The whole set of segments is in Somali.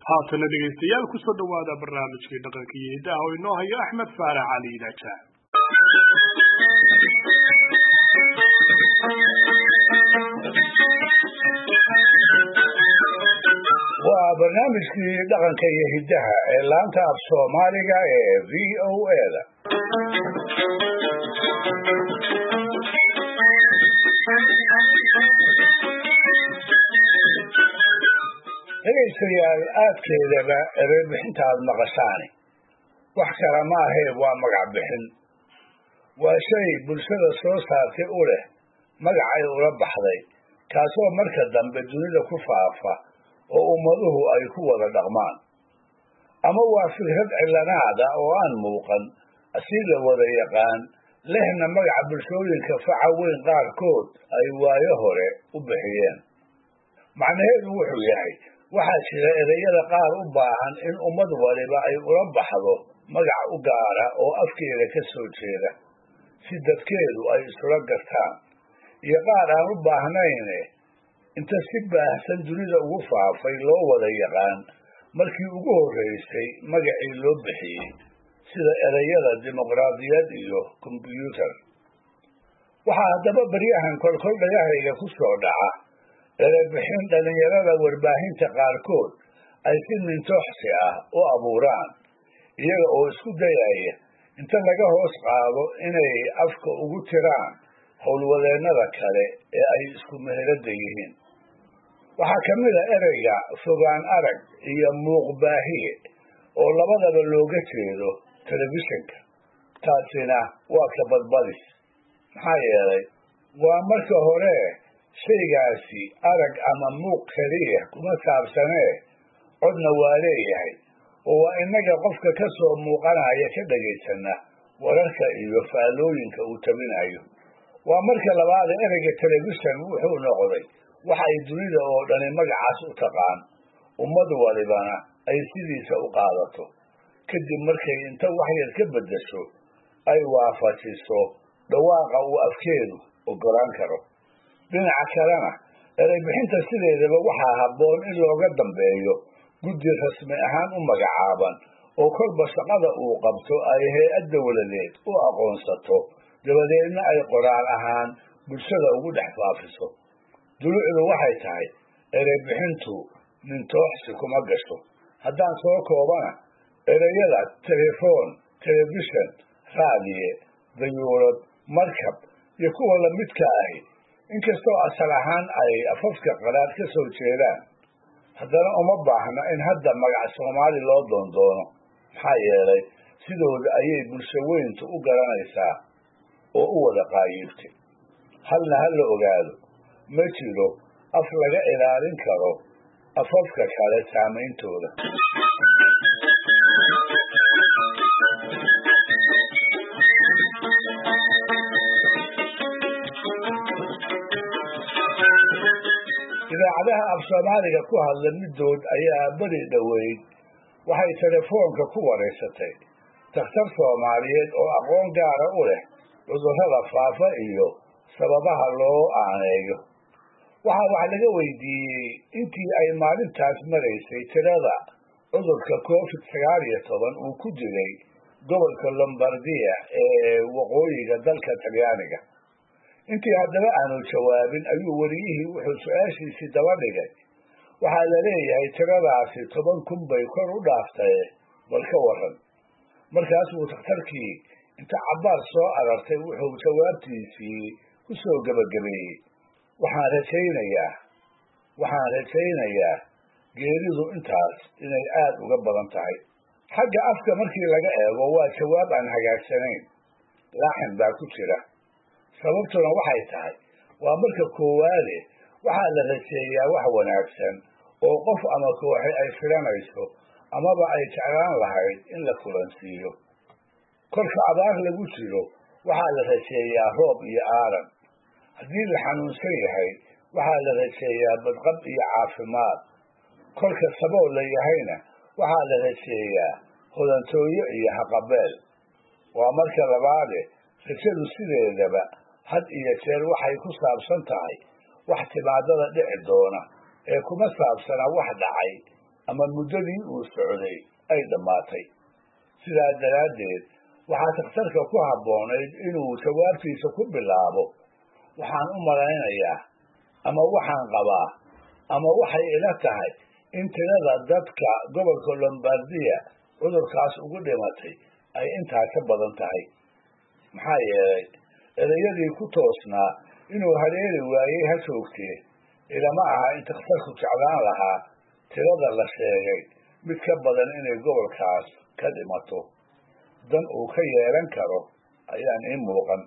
haatana dhegaystayaal ku soo dhawaada barnaamijkii dhaqanka iyo hidaha oo inoo haya Axmed Faarax Cali Idaaja. waa barnaamijkii dhaqanka iyo hidaha ee laanta af Soomaaliga ee VOA-da. dhegaystayaal aadkeedaba ereybixinta aad maqashaani wax kale ma ahee waa magac bixin. waa shay bulshada soo saartay u leh magacay ula baxday kaasoo marka dambe dunida ku faafa oo ummaduhu ay ku wada dhaqmaan, ama waa fikrad cilanaada oo aan muuqan si la wada yaqaan lehna magaca bulshooyinka faca weyn qaarkood ay waayo hore u bixiyeen. macnaheedu wuxuu yahay waxaa jira ereyada qaar u baahan in ummad waliba ay ula baxdo magac u gaara oo afkeeda ka soo jeeda si dadkeedu ay isula gartaan, iyo qaar aan u baahnayn inta si baahsan dunida ugu faafay loo wada yaqaan markii ugu horreysay magacii loo bixiyey, sida ereyada dimuqraadiyad iyo kombyuutar. waxaa haddaba baryahan kolkol dhagahayga ku soo dhaca ereybixin dhallinyarada warbaahinta qaarkood ay si mintooxsi ah u abuuraan, iyaga oo isku dayaya inta laga hoos qaado inay afka ugu tiraan howlwadeennada kale ee ay isku meherada yihiin. waxaa ka mid a ereyga fogaan arag iyo muuqbaahiye oo labadaba looga jeedo telefishinka. taasina waa ka badbadis, maxaa yeelay waa marka hore shaygaasi arag ama muuq keliya kuma saabsanee codna waa leeyahay, oo waa innaga qofka ka soo muuqanaya ka dhagaysana wararka iyo faallooyinka uu tabinayo. waa marka labaad ereyga telefishan wuxuu noqday waxa ay dunida oo dhani magacaas u taqaan, ummad walibana ay sidiisa u qaadato kadib markay inta waxyar ka beddesho ay waafajiso dhawaaqa uu afkeedu ogolaan karo. dhinaca kalena ereybixinta sideedaba waxaa habboon in looga dambeeyo guddi rasmi ahaan u magacaaban oo kolba shaqada uu qabto ay hay-ad dowladeed u aqoonsato, dabadeedna ay qoraal ahaan bulshada ugu dhex faafiso. dulucdu waxay tahay ereybixintu mintooxsi kuma gasho. haddaan soo koobana ereyada telefoon, telefishan, raadiye, dayuurad, markab iyo kuwa lamidka ahi inkastoo asal ahaan ay afafka qalaad ka soo jeedaan, haddana uma baahna in hadda magac Soomaali loo doondoono, maxaa yeelay sidooda ayay bulsho weyntu u garanaysaa oo u wada qaayibtay. halna ha la ogaado, ma jiro af laga ilaalin karo afafka kale saameyntooda. idaacadaha af Soomaaliga ku hadla midood ayaa beri dhoweyd waxay telefoonka ku wareysatay takhtar Soomaaliyeed oo aqoon gaara u leh cudurrada faafa iyo sababaha loo aaneeyo. waxaa wax laga weydiiyey intii ay maalintaas maraysay tirada cudurka COVID-19 uu ku dilay gobolka Lombardia ee waqooyiga dalka Talyaaniga. intii haddaba aanu jawaabin ayuu wariyihii wuxuu su-aashiisii daba dhigay, waxaa la leeyahay tiradaasi 10,000 bay kor u dhaaftay, bal ka waran. markaas uu takhtarkii inta cabbaar soo arartay wuxuu jawaabtiisii ku soo gebagabeeyey, waxaan rajaynayaa geeridu intaas inay aad uga badan tahay. xagga afka markii laga eego waa jawaab aan hagaagsanayn, laaxin baa ku jira. sababtuna waxay tahay waa marka koowaade waxaa la rajeeyaa wax wanaagsan oo qof ama kooxe ay filanayso amaba ay jeclaan lahayd in la kulansiiyo. kolka abaar lagu jiro waxaa la rajeeyaa roob iyo aaran. haddii la xanuunsan yahay waxaa la rajeeyaa badqab iyo caafimaad. kolka sabool la yahayna waxaa la rajeeyaa hodantooyo iyo haqabeel. waa marka labaade rajadu sideedaba had iyo jeer waxay ku saabsan tahay wax timaadada dhici doona ee kuma saabsana wax dhacay ama muddadii uu socday ay dhammaatay. sidaa daraaddeed waxaa takhtarka ku habboonayd inuu jawaabtiisa ku bilaabo waxaan u malaynayaa ama waxaan qabaa ama waxay ila tahay in tirada dadka gobolka Lombardia cudurkaas ugu dhimatay ay intaa ka badan tahay. maxaa yeelay erayadii ku toosnaa inuu haleeli waayey ha joogtee ilama aha in takhtarku jeclaan lahaa tirada la sheegay mid ka badan inay gobolkaas ka dhimato. dan uu ka yeelan karo ayaan ii muuqan.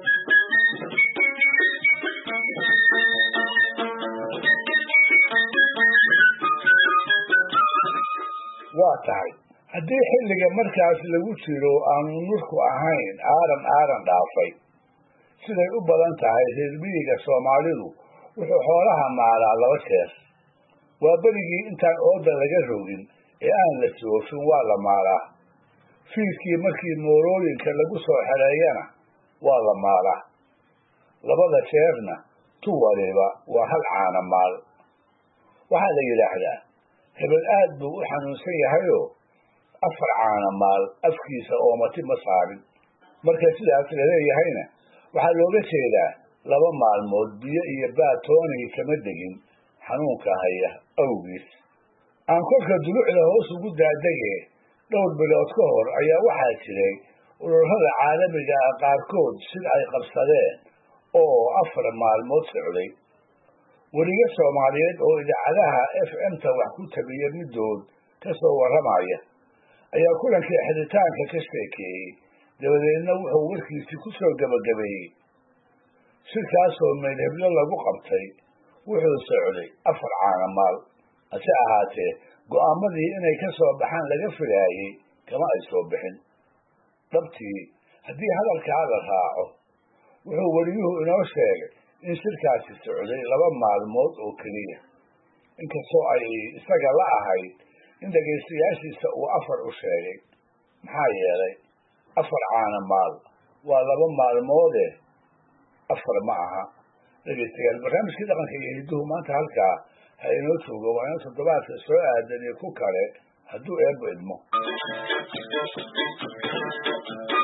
waa tahay haddii xilliga markaas lagu jiro aanu nurku ahayn aaran dhaafay, siday u badan tahay reer miyiga Soomaalidu wuxuu xoolaha maalaa 2 jeer. waa berigii intaan ooda laga rogin ee aan la soofin waa la maalaa. fiidkii markii moorooyinka lagu soo xereeyana waa la maalaa. 2 jeerna tu waliba waa hal caana maal. waxaa la yidhaahdaa hebel aad buu u xanuunsan yahayoo 4 caana maal afkiisa oomati ma saarin. marka sidaas laleeyahayna waxaa looga jeedaa 2 maalmood biyo iyo baatoonii kama degin xanuunka haya awgiis. aan kolka dulucda hoos ugu daadege dhowr bilood ka hor ayaa waxaa jiray ururada caalamiga ah qaarkood sida ay qabsadeen oo 4 maalmood socday. weliga Soomaaliyeed oo idaacadaha FM-ta wax ku tabiya midood ka soo warramaya ayaa kulankii xidhitaanka ka sheekeeyey. dabadeedna wuxuu warkiisii ku soo gabagabeeyey shirkaasoo meelheblo lagu qabtay wuxuu socday 4 caana maal. hase ahaatee go'aamadii inay ka soo baxaan laga filaayey kama ay soo bixin. dhabtii haddii hadalkaa la raaco wuxuu weliyuhu inoo sheegay in shirkaasi socday 2 maalmood oo keliya, inkastoo ay isaga la ahayd in dhegaystayaashiisa uu 4 u sheegay. maxaa yeelay 4 caana maal waa 2 maalmoode 4 ma aha. dhegaystayaal, barnaamijkii dhaqanka iyo hidduhu maanta halkaa ha inoo joogo. waa inuu toddobaadka soo aadan iyo ku kale hadduu eebbo idmo.